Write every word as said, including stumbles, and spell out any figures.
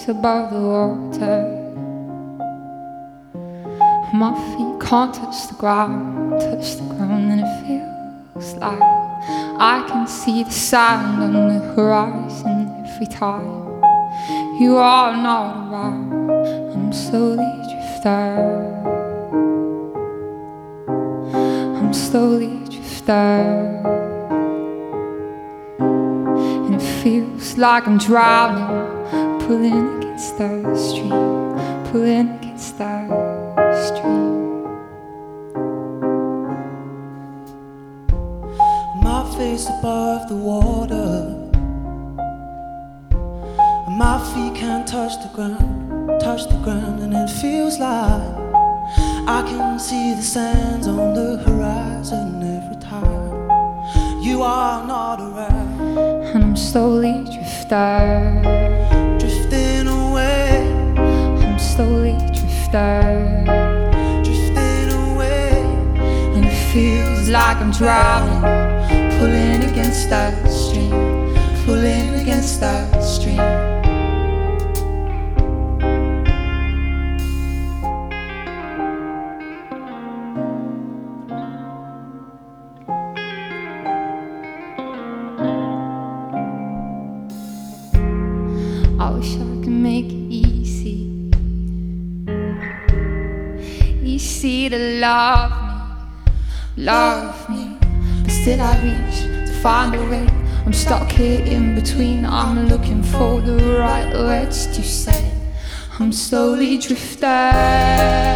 face above the water. My feet can't touch the ground, touch the ground, and it feels like I can see the sand on the horizon every time you are not around. I'm slowly drifting, I'm slowly drifting, and it feels like I'm drowning, pulling against the stream, pulling against the stream. My face above the water, my feet can't touch the ground, touch the ground, and it feels like I can see the sands on the horizon every time you are not around. And I'm slowly drifting, drifting away. I'm slowly drifting, drifting away. and it feels like I'm drowning, pulling against that stream, pulling against that stream. I wish I could make it easy, easy to love me, love me. But still I reach to find a way. I'm stuck here in between. I'm looking for the right words to say. I'm slowly drifting.